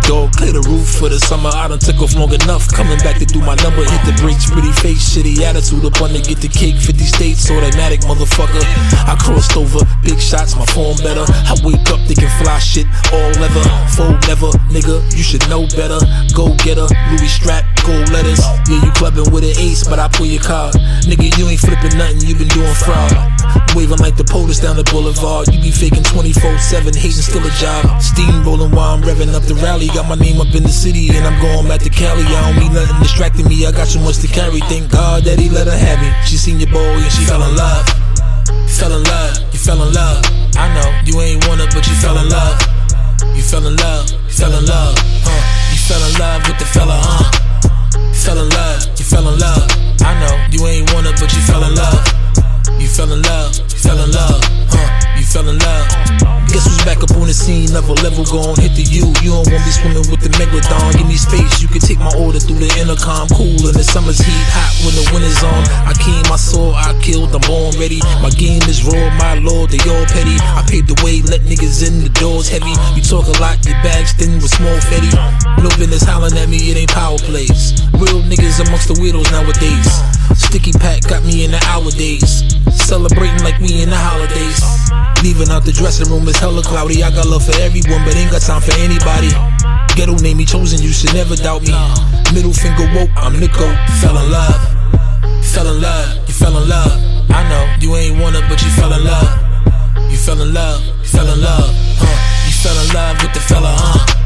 dog, clear the roof for the summer. I done took off long enough. Coming back to do my number, hit the brakes, pretty face, shitty attitude up on to get the cake. 50 states, automatic motherfucker. I crossed over, big shots, my form better. I wake up thinking fly shit, all leather, fold never, nigga, you should know better. Go get her, Louis strap, gold letters. Yeah, you clubbing with an ace, but I pull your card. Nigga, you ain't flipping nothing, you been doing fraud. Waving like the POTUS down the boulevard. You be faking 24/7, hating still a job. Steamrolling while I'm revving up the rally. Got my name up in the city and I'm going back to Cali. I don't need nothing distracting me, I got so much to carry. Thank God that he let her have me. She seen your boy and she fell in love. Fell in love, you fell in love. I know, you ain't want it, but you fell in love. You fell in love, you fell in love, You fell in love with the fella, Fell in love, you fell in love. I know, you ain't want it, but you fell in love. You fell in love, you fell in love, You fell in love. Guess who's back up on the scene, level gon' hit the U. You don't wanna be swimming with the megalodon. Give me space, you can take my order through the intercom. Cool in the summer's heat, hot when the winter's on. I came, I saw, I killed, I'm born ready. My game is raw, my lord, they all petty. I paved the way, let niggas in, the doors heavy. You talk a lot, your bags thin with small fetty. No business hollering at me, it ain't power plays. Real niggas amongst the weirdos nowadays. Sticky pack got me in the hour days. Celebrating like we in the holidays. Leaving out the dressing room is hella cloudy. I got love for everyone, but ain't got time for anybody. Ghetto name me chosen, you should never doubt me. Middle finger woke, I'm Nico. Fell in love. Fell in love, you fell in love. I know, you ain't want it, but you fell in love. You fell in love, you fell in love, You fell in love with the fella,